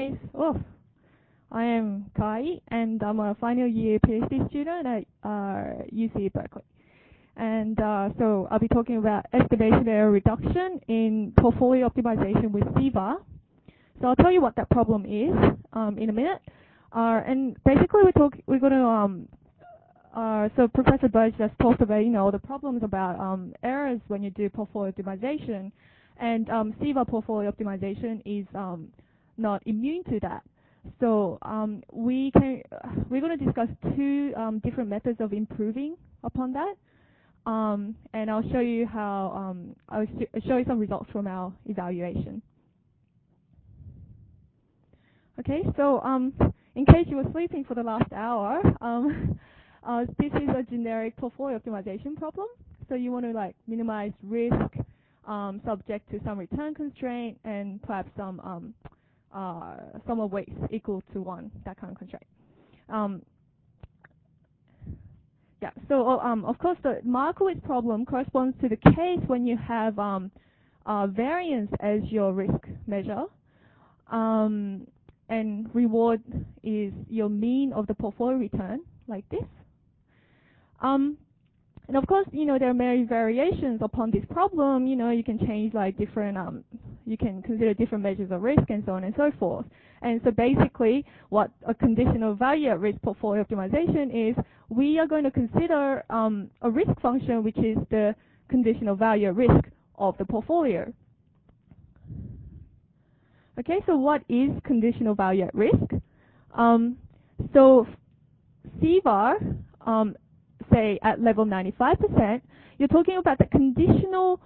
guys. I am Kai, and I'm a final year PhD student at UC Berkeley. And so I'll be talking about estimation error reduction in portfolio optimization with CIVAR. So I'll tell you what that problem is in a minute. And basically we're going to so Professor Birch just talked about, the problems about errors when you do portfolio optimization, and CIVAR portfolio optimization is not immune to that. So we're going to discuss two different methods of improving upon that, and I'll show you how I'll show you some results from our evaluation. Okay, so in case you were sleeping for the last hour, this is a generic portfolio optimization problem. So you want to minimize risk, subject to some return constraint, and perhaps some sum of weights equal to 1, that kind of constraint. Yeah. So of course the Markowitz problem corresponds to the case when you have variance as your risk measure. And reward is your mean of the portfolio return, like this. And of course, there are many variations upon this problem. You can change different, you can consider different measures of risk and so on and so forth. And so basically, what a conditional value at risk portfolio optimization is, we are going to consider a risk function, which is the conditional value at risk of the portfolio. Okay, so what is conditional value at risk? So CIVAR, say at level 95%, you're talking about the conditional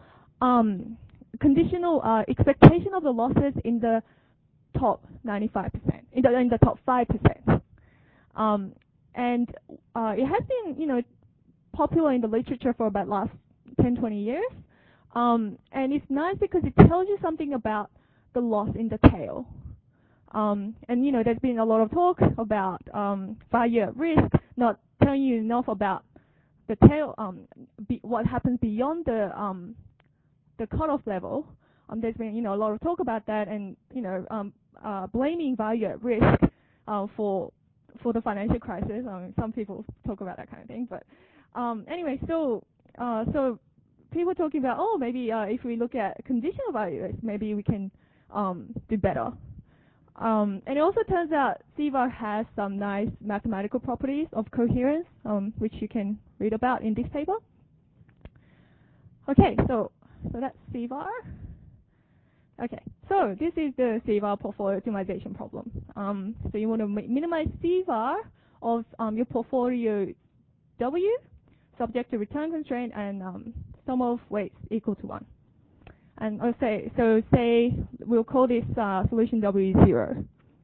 expectation of the losses in the top 95%, in the top 5%. And it has been, popular in the literature for about last 10, 20 years. And it's nice because it tells you something about the loss in the tail. And there's been a lot of talk about value at risk, not telling you enough about the tail, what happens beyond the cutoff level. There's been a lot of talk about that, and blaming value at risk for the financial crisis. Some people talk about that kind of thing, but anyway, so people talking about, maybe if we look at conditional value risk, maybe we can do better. And it also turns out CIVAR has some nice mathematical properties of coherence, which you can read about in this paper. Okay, so that's CIVAR. Okay, so this is the CIVAR portfolio optimization problem. So you want to minimize CIVAR of your portfolio W, subject to return constraint, and sum of weights equal to 1. And I'll say we'll call this solution W 0.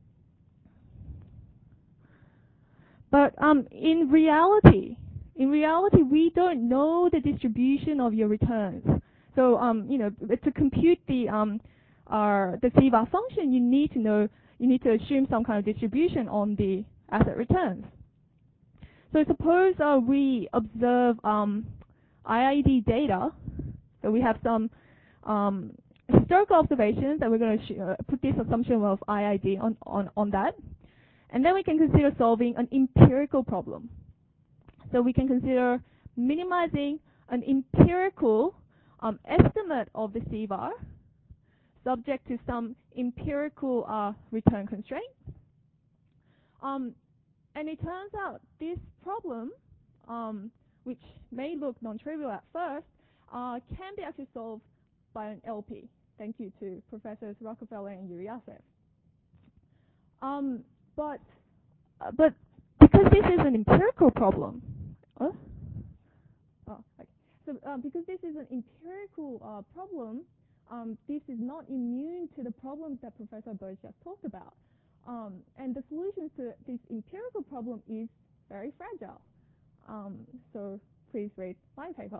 But in reality, we don't know the distribution of your returns. So to compute the CIVAR function, you need to assume some kind of distribution on the asset returns. So suppose we observe IID data. So we have some historical observations, and we're going to put this assumption of IID on that. And then we can consider solving an empirical problem. So we can consider minimizing an empirical estimate of the CIVAR, subject to some empirical return constraint. And it turns out this problem, which may look non-trivial at first, can be actually solved by an LP. Thank you to Professors Rockefeller and Yuriasev. But because this is an empirical problem, because this is an empirical problem, this is not immune to the problems that Professor Birch just talked about. And the solution to this empirical problem is very fragile. So please read my paper.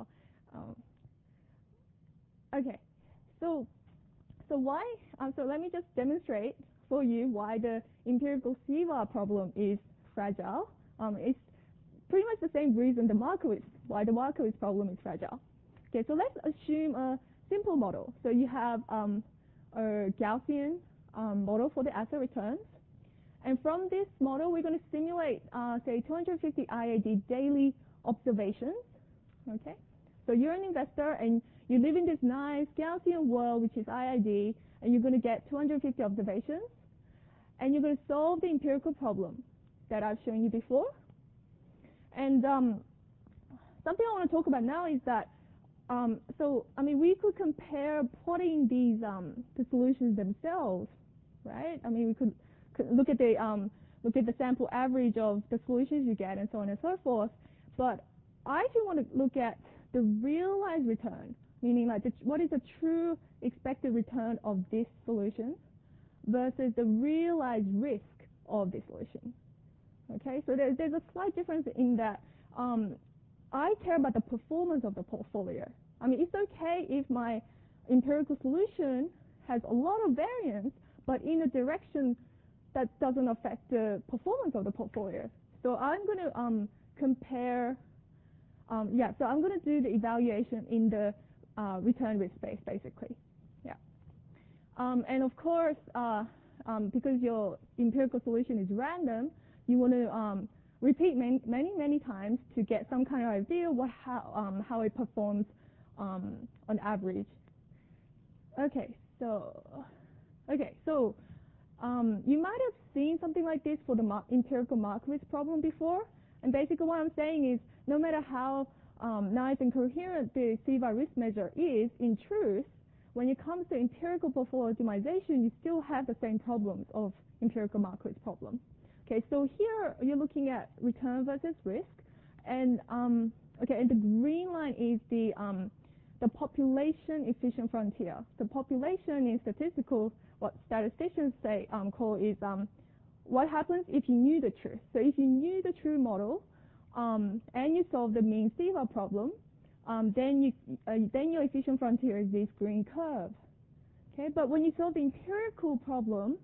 Okay, so why? So let me just demonstrate for you why the empirical CIVAR problem is fragile. It's pretty much the same reason why the Markowitz problem is fragile. Okay, so let's assume a simple model. So you have a Gaussian model for the asset returns. And from this model, we're going to simulate, say, 250 IID daily observations. Okay, so you're an investor and you live in this nice Gaussian world, which is IID, and you're going to get 250 observations, and you're going to solve the empirical problem that I've shown you before. And something I want to talk about now is that, we could compare plotting these the solutions themselves, right? I mean, we could look at the sample average of the solutions you get, and so on and so forth. But I actually want to look at the realized return, meaning like what is the true expected return of this solution versus the realized risk of this solution. Okay, so there's a slight difference in that I care about the performance of the portfolio. I mean, it's okay if my empirical solution has a lot of variance, but in a direction that doesn't affect the performance of the portfolio. So I'm going to compare. So I'm going to do the evaluation in the return risk space, basically. Yeah. And of course, because your empirical solution is random, you want to repeat many times to get some kind of idea how it performs on average. Okay, so you might have seen something like this for the empirical market risk problem before. And basically what I'm saying is, no matter how nice and coherent the CVAR risk measure is, in truth, when it comes to empirical portfolio optimization, you still have the same problems of empirical market risk problem. Okay, so here you're looking at return versus risk, and and the green line is the population efficient frontier. The population in statistical, what statisticians say call is what happens if you knew the truth. So if you knew the true model and you solve the mean CVAR problem, then your efficient frontier is this green curve. Okay, but when you solve the empirical problem,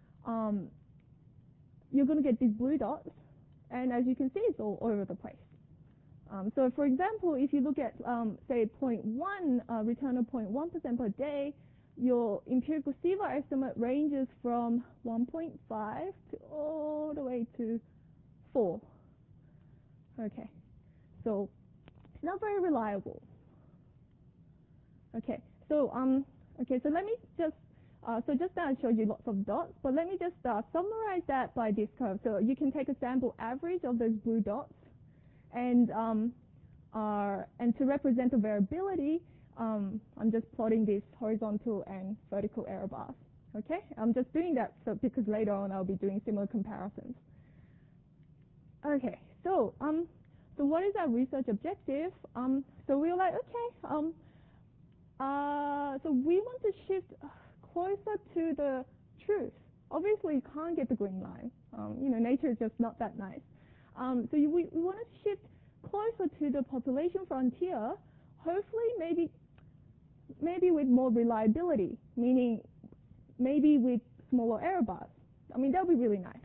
you're going to get these blue dots, and as you can see, it's all over the place. So for example, if you look at say 0.1 return of 0.1% per day, your empirical CVAR estimate ranges from 1.5 to all the way to 4. Okay, so it's not very reliable. Okay, so so let me just just now I showed you lots of dots, but let me just summarize that by this curve. So you can take a sample average of those blue dots, and to represent the variability, I'm just plotting these horizontal and vertical error bars. Okay, I'm just doing that because later on I'll be doing similar comparisons. Okay, so what is our research objective? So we were like, okay, so we want to shift closer to the truth. Obviously, you can't get the green line. Nature is just not that nice. So we want to shift closer to the population frontier. Hopefully, maybe with more reliability, meaning maybe with smaller error bars. I mean, that would be really nice.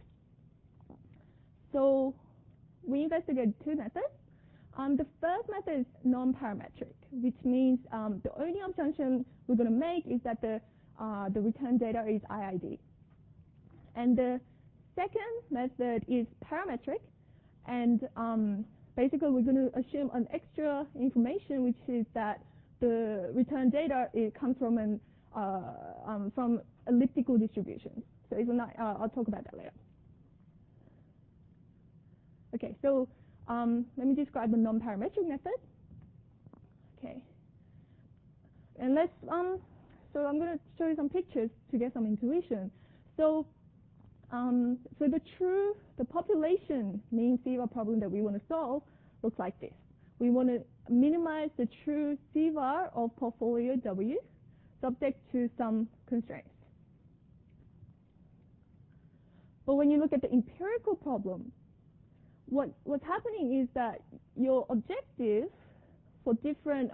So we investigated two methods. The first method is non-parametric, which means the only assumption we're going to make is that the return data is IID. And the second method is parametric, and basically we're going to assume an extra information, which is that the return data comes from from elliptical distributions. So it's not, I'll talk about that later. Okay, so let me describe the non-parametric method. Okay, and let's so I'm going to show you some pictures to get some intuition. So the population mean CVAR problem that we want to solve looks like this. We want to minimize the true CVAR of portfolio W, subject to some constraints. But when you look at the empirical problem, what's happening is that your objective for different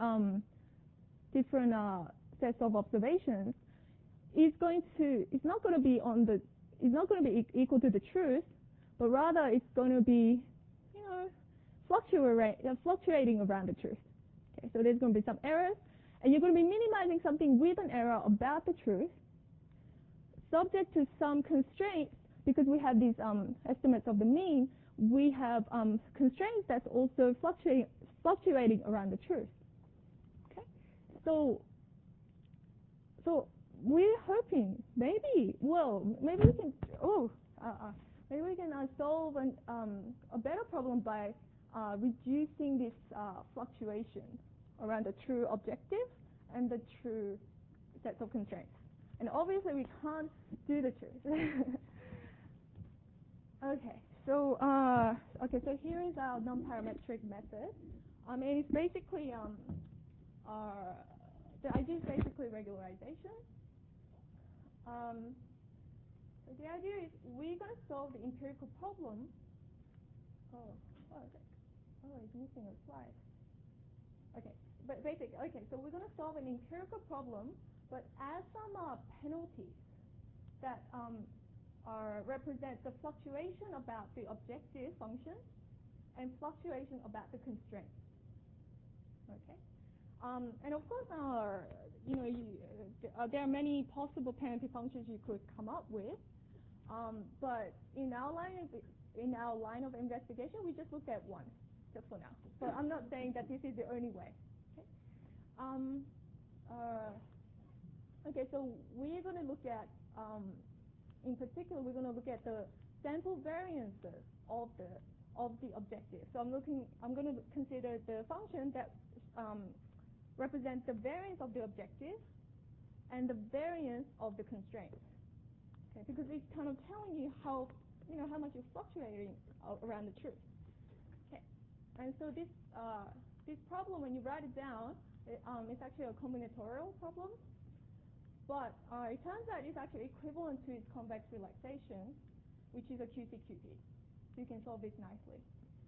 sets of observations is not going to be equal to the truth, but rather it's going to be fluctuating around the truth. Okay, so there's going to be some errors, and you're going to be minimizing something with an error about the truth. subject to some constraints, because we have these estimates of the mean, we have constraints that's also fluctuating around the truth. Okay, so we're hoping maybe we can maybe we can solve a better problem by reducing this fluctuation around the true objective and the true sets of constraints. And obviously we can't do the truth. Okay, so here is our non-parametric method. It's basically the idea is basically regularization. So the idea is we're going to solve the empirical problem. It's missing a slide. Okay, but basically, so we're going to solve an empirical problem, but add some penalties that represent the fluctuation about the objective function and fluctuation about the constraint. Okay, and of course, there are many possible penalty functions you could come up with, but in our line of investigation, we just looked at one, just for now. So I'm not saying that this is the only way. Okay, so we're going to look at, in particular, we're going to look at the sample variances of the objective. So I'm going to consider the function that represents the variance of the objective and the variance of the constraint. Okay, because it's kind of telling you how much you're fluctuating around the truth. Okay, and so this problem, when you write it down, it's actually a combinatorial problem, but it turns out it's actually equivalent to its convex relaxation, which is a QCQP. So you can solve this nicely.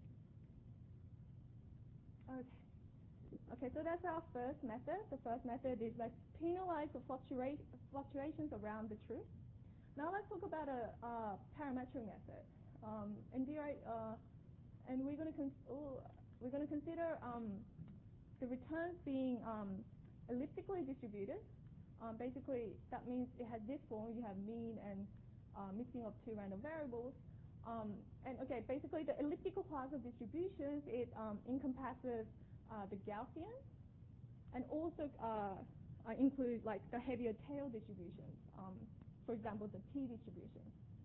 Okay, so that's our first method. The first method is let's penalize the fluctuations around the truth. Now let's talk about a parametric method. And we're going to consider the returns being elliptically distributed. Basically, that means it has this form. You have mean and mixing of two random variables. And okay, basically the elliptical class of distributions, it encompasses the Gaussian and also include like the heavier tail distributions. For example, the T distribution.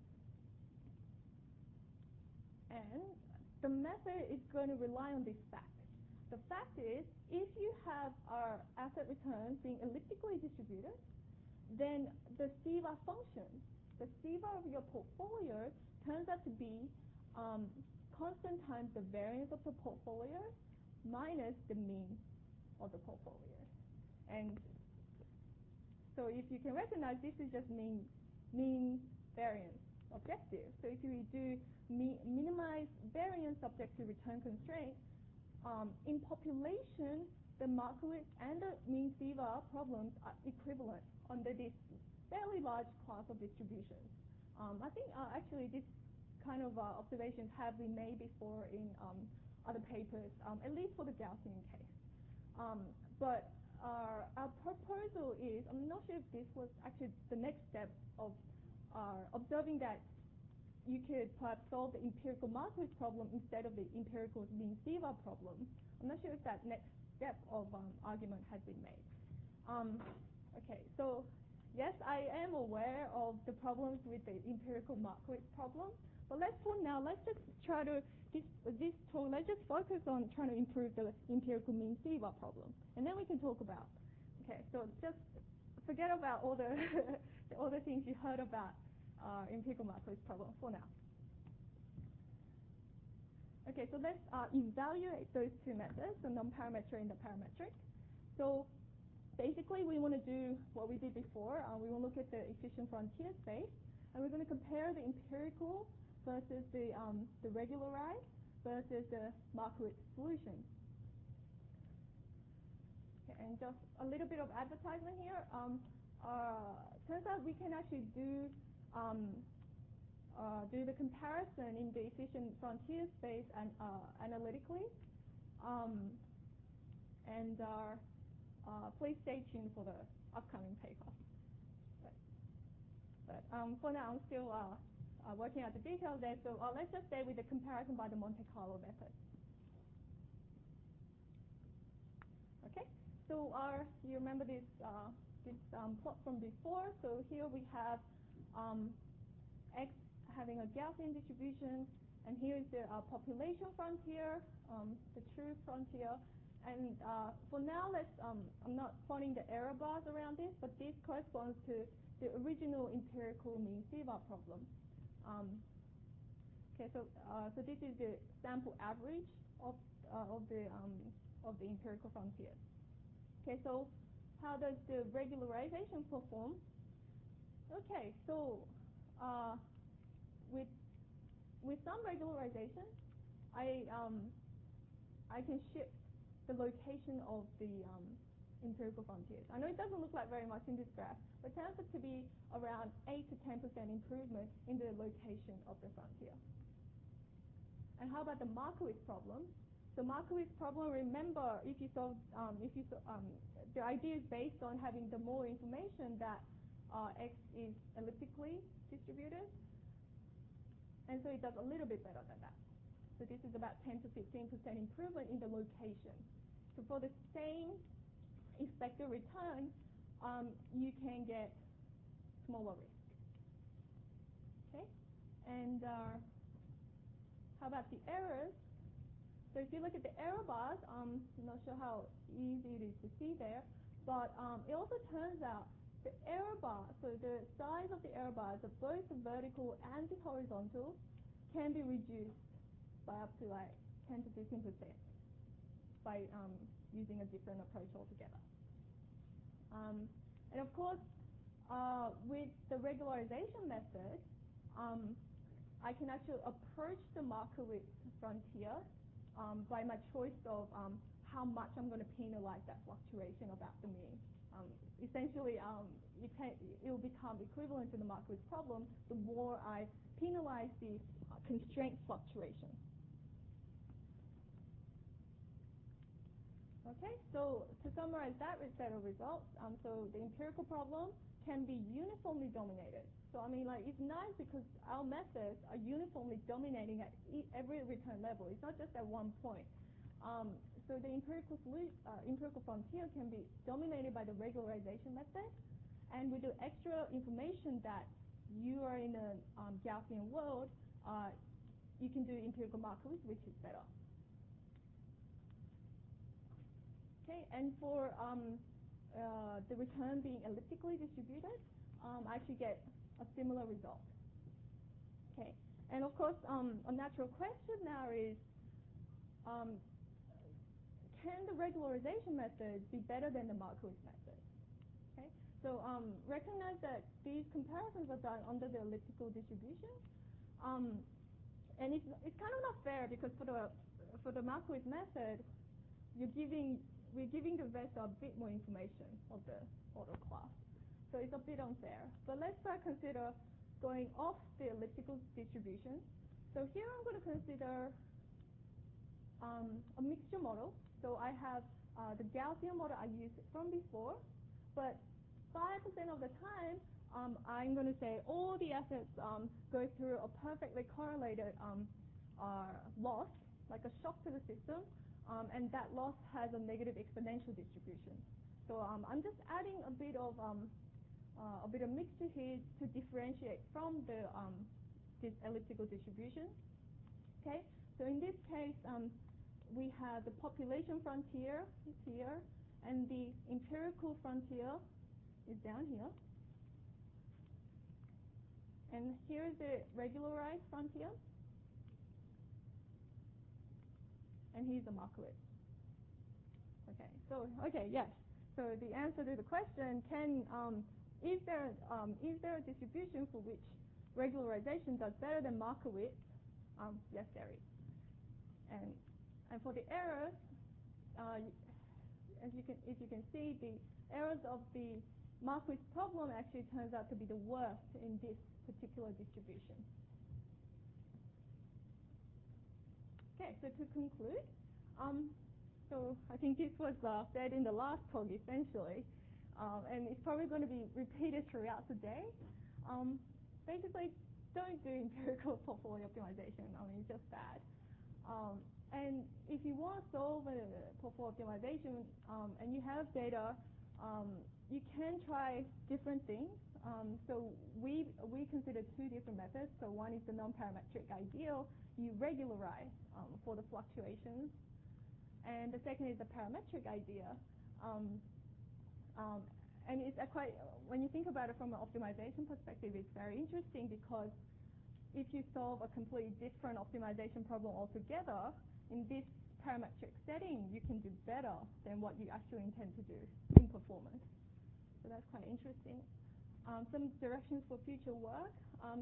And the method is going to rely on this fact. The fact is, if you have our asset returns being elliptically distributed, then the CVAR function, the CVAR of your portfolio, turns out to be constant times the variance of the portfolio minus the mean of the portfolio. And so if you can recognize, this is just mean variance objective. So if we do minimize variance subject to return constraint, in population, the Markowitz and the mean CVAR problems are equivalent under this fairly large class of distributions. I think actually this kind of observations have been made before in other papers, at least for the Gaussian case. But our proposal is, I'm not sure if this was actually the next step of observing that you could perhaps solve the empirical Markowitz problem instead of the empirical mean CVAR problem. I'm not sure if that next step of argument has been made. Okay, so yes, I am aware of the problems with the empirical Markowitz problem, but let's just try to let's just focus on trying to improve the empirical mean CVAR problem, and then we can talk about. Okay, so just forget about all the all the things you heard about empirical Markowitz problem for now. Okay, so let's evaluate those two methods, the non-parametric and the parametric. So basically, we want to do what we did before. We want to look at the efficient frontier space, and we're going to compare the empirical versus the regularized versus the Markowitz solution. Okay, and just a little bit of advertisement here. Turns out we can actually do the comparison in the efficient frontier space and analytically. And please stay tuned for the upcoming paper. But for now, I'm still working out the details there. So let's just stay with the comparison by the Monte Carlo method. Okay. So you remember this plot from before? So here we have X having a Gaussian distribution, and here is the population frontier, the true frontier. And for now, I'm not plotting the error bars around this, but this corresponds to the original empirical mean C-bar problem. Okay, so this is the sample average of the empirical frontier. Okay, so how does the regularization perform? Okay, so with some regularization, I can shift the location of the empirical frontiers. I know it doesn't look like very much in this graph, but it turns out to be around 8 to 10% improvement in the location of the frontier. And how about the Markowitz problem? The Markowitz problem, remember, the idea is based on having the more information that X is elliptically distributed, and so it does a little bit better than that. So this is about 10 to 15% improvement in the location. So for the same expected return, you can get smaller risk. Okay, and how about the errors? So if you look at the error bars, I'm not sure how easy it is to see there, but it also turns out the error bar, so the size of the error bars of both the vertical and the horizontal can be reduced by up to like 10 to 15% by using a different approach altogether. And of course, with the regularization method, I can actually approach the Markowitz frontier by my choice of how much I'm going to penalize that fluctuation about the mean. Essentially, it will become equivalent to the Markowitz problem the more I penalize the constraint fluctuation. Okay, so to summarize that set of results, so the empirical problem can be uniformly dominated. So I mean, like, it's nice because our methods are uniformly dominating at every return level. It's not just at one point. So the empirical frontier can be dominated by the regularization method, and with the extra information that you are in a Gaussian world, you can do empirical Markowitz, which is better. Okay, and for the return being elliptically distributed, I actually get a similar result. Okay, and of course, a natural question now is, can the regularization method be better than the Markowitz method? Okay, so recognize that these comparisons are done under the elliptical distribution, and it's kind of not fair because for the Markowitz method, we're giving the vector a bit more information of the order class. So it's a bit unfair. But let's consider going off the elliptical distribution. So here I'm going to consider a mixture model. So I have the Gaussian model I used from before, but 5% of the time, I'm going to say all the assets go through a perfectly correlated loss, like a shock to the system, and that loss has a negative exponential distribution. So I'm just adding a bit of mixture here to differentiate from the this elliptical distribution. Okay, so in this case, we have the population frontier is here, and the empirical frontier is down here. And here is the regularized frontier, and here's the Markowitz. Okay, yes. So the answer to the question, is there a distribution for which regularization does better than Markowitz? Yes, there is. And for the errors, as you can see, the errors of the Markowitz problem actually turns out to be the worst in this particular distribution. Okay, so to conclude, so I think this was said in the last talk essentially, and it's probably going to be repeated throughout the day. Basically, don't do empirical portfolio optimization. I mean, it's just bad. And if you want to solve a portfolio optimization and you have data, you can try different things. So we consider two different methods. So one is the non-parametric ideal. You regularize for the fluctuations. And the second is the parametric idea. And it's when you think about it from an optimization perspective, it's very interesting because if you solve a completely different optimization problem altogether, in this parametric setting, you can do better than what you actually intend to do in performance. So that's quite interesting. Some directions for future work.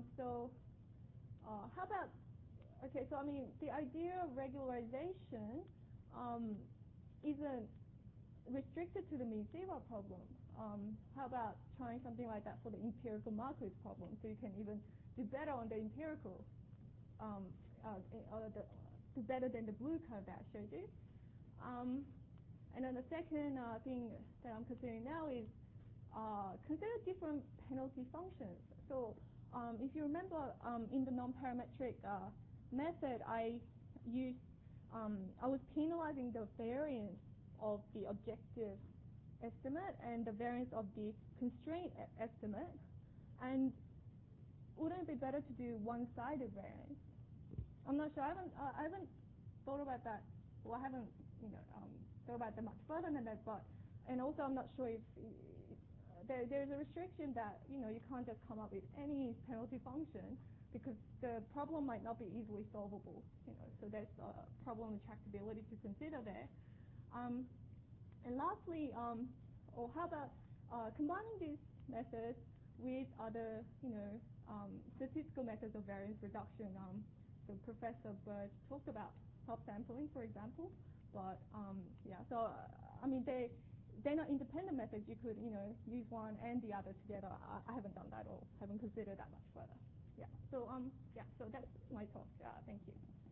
How about, okay, so I mean, the idea of regularization isn't restricted to the mean zero problem. How about trying something like that for the empirical Markowitz problem, so you can even do better on the empirical, do better than the blue curve that I showed you. And then the second thing that I'm considering now is consider different penalty functions. So if you remember, in the non-parametric method, I was penalizing the variance of the objective estimate and the variance of the constraint estimate. And wouldn't it be better to do one-sided variance? I'm not sure. I haven't thought about that. Well, I haven't thought about that much further than that. And also, I'm not sure if there's a restriction that you can't just come up with any penalty function because the problem might not be easily solvable. So there's a problem of tractability to consider there. And lastly, or how about combining these methods with other, statistical methods of variance reduction? So Professor Birch talked about subsampling, for example. But yeah, so I mean, they're not independent methods. You could, use one and the other together. I haven't done that or haven't considered that much further. Yeah. So yeah. So that's my talk. Thank you.